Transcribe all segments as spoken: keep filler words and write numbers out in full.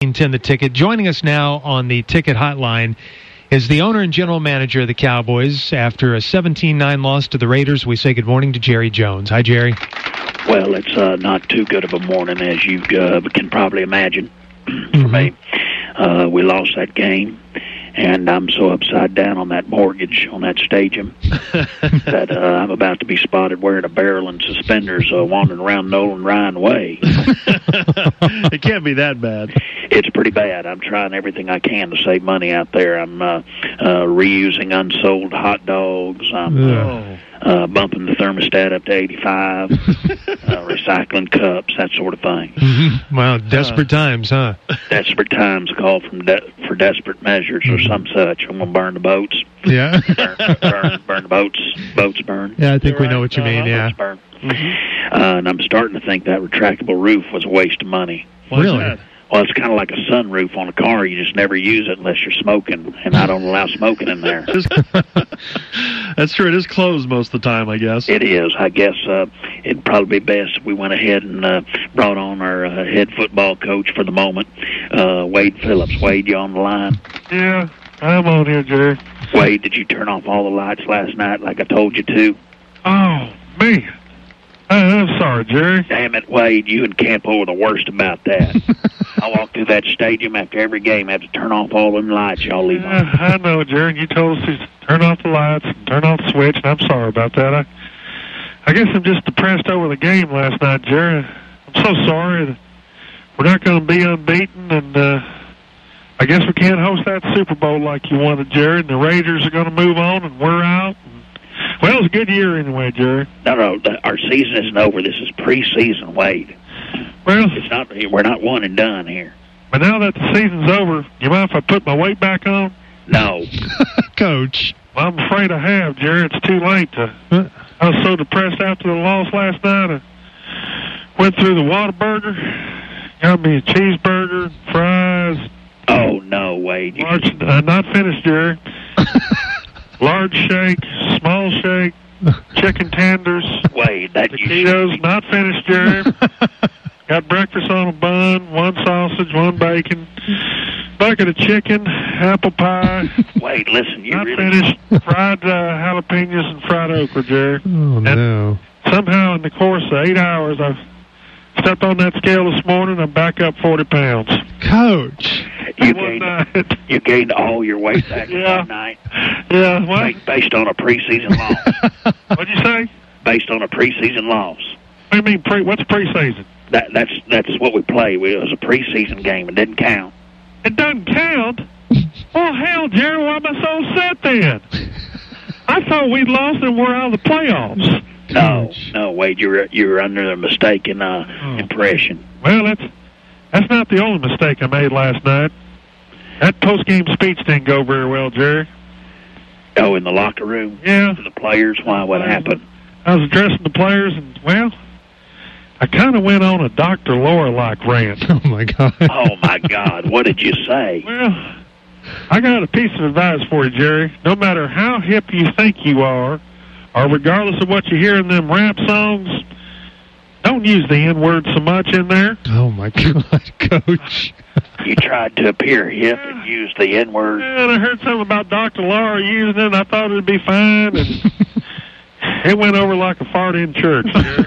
thirteen ten The Ticket. Joining us now on the Ticket Hotline is the owner and general manager of the Cowboys. After a seventeen nine loss to the Raiders, we say good morning to Jerry Jones. Hi, Jerry. Well, it's uh, not too good of a morning, as you uh, can probably imagine. For mm-hmm. me, uh, we lost that game, and I'm so upside down on that mortgage on that stadium that uh, I'm about to be spotted wearing a barrel and suspenders uh, wandering around Nolan Ryan Way. It can't be that bad. It's pretty bad. I'm trying everything I can to save money out there. I'm uh, uh, reusing unsold hot dogs. I'm uh, uh, bumping the thermostat up to eighty-five, uh, recycling cups, that sort of thing. Mm-hmm. Wow, desperate uh, times, huh? Desperate times call from de- for desperate measures or some such. I'm going to burn the boats. Yeah. burn, burn, burn the boats. Boats burn. Yeah, I think You're we right. know what you mean, uh-huh. yeah. Boats burn. Mm-hmm. Uh, and I'm starting to think that retractable roof was a waste of money. What's really? That? Well, it's kind of like a sunroof on a car. You just never use it unless you're smoking, and I don't allow smoking in there. That's true. It is closed most of the time, I guess. It is. I guess uh, it'd probably be best if we went ahead and uh, brought on our uh, head football coach for the moment, uh, Wade Phillips. Wade, you on the line? Yeah, I'm on here, Jerry. Wade, did you turn off all the lights last night like I told you to? Oh, man. Uh, I'm sorry, Jerry. Damn it, Wade, you and Campo were the worst about that. I walk through that stadium after every game. I have to turn off all them lights y'all leave on. Uh, I know, Jerry. You told us to turn off the lights and turn off the switch, and I'm sorry about that. I, I guess I'm just depressed over the game last night, Jerry. I'm so sorry that we're not going to be unbeaten, and uh, I guess we can't host that Super Bowl like you wanted, Jerry, and the Raiders are going to move on, and we're out. And, well, it was a good year anyway, Jerry. No, no, the, our season isn't over. This is preseason, Wade. Well, it's not. We're not one and done here. But now that the season's over, you mind if I put my weight back on? No. Coach. Well, I'm afraid I have, Jerry. It's too late. To, I was so depressed after the loss last night. I went through the Whataburger, got me a cheeseburger, fries. Oh, no, Wade. Large, uh, not finished, Jerry. Large shake, small shake, chicken tenders. Wade, that taquitos, not finished, Jerry. Got breakfast on a bun, one sausage, one bacon, bucket of chicken, apple pie. Wade, listen, you not really... finished. Fried uh, jalapenos and fried okra, Jerry. Oh, and no. Somehow in the course of eight hours, I've stepped on that scale this morning, I'm back up forty pounds. Coach. You gained, you gained all your weight back yeah. one night. Yeah, what? Based on a preseason loss. What'd you say? Based on a preseason loss. What do you mean, pre? What's preseason? That, that's that's what we play. It was a preseason game. It didn't count. It doesn't count? Well, hell, Jerry, why am I so upset then? I thought we'd lost and we're out of the playoffs. No, no, Wade, you're you're under a mistaken uh, oh. impression. Well, that's that's not the only mistake I made last night. That post-game speech didn't go very well, Jerry. Oh, in the locker room? Yeah. To the players? Why? What happened? I was addressing the players, and, well, I kind of went on a Doctor Laura-like rant. Oh, my God. Oh, my God. What did you say? Well, I got a piece of advice for you, Jerry. No matter how hip you think you are, or regardless of what you hear in them rap songs, don't use the N-word so much in there. Oh, my God, Coach. You tried to appear hip and use the N-word. Yeah, and I heard something about Doctor Laura using it, and I thought it would be fine, and it went over like a fart in church, Jerry.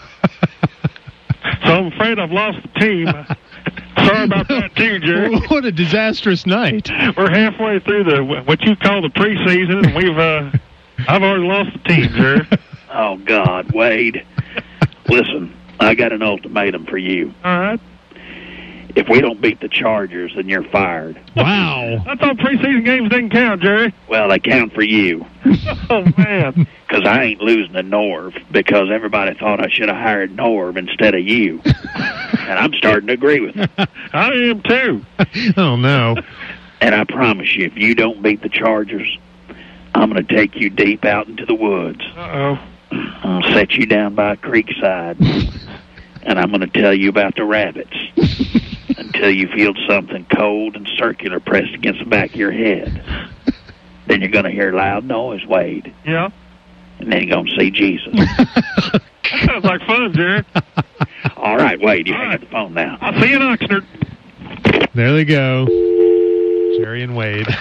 So I'm afraid I've lost the team. Sorry about that, too, Jerry. What a disastrous night. We're halfway through the what you call the preseason, and we've uh, I've already lost the team, Jerry. Oh, God, Wade. Listen, I got an ultimatum for you. All right. If we don't beat the Chargers, then you're fired. Wow. I thought preseason games didn't count, Jerry. Well, they count for you. Oh, man. Because I ain't losing to Norv, because everybody thought I should have hired Norv instead of you. And I'm starting to agree with them. I am, too. Oh, no. And I promise you, if you don't beat the Chargers, I'm going to take you deep out into the woods. Uh-oh. I'll set you down by a creekside, and I'm going to tell you about the rabbits until you feel something cold and circular pressed against the back of your head. Then you're going to hear loud noise, Wade. Yeah. And then you're going to see Jesus. That sounds like fun, Jerry. All right, Wade, you All hang right. up the phone now. I'll see you in Oxnard. There they go. Jerry and Wade.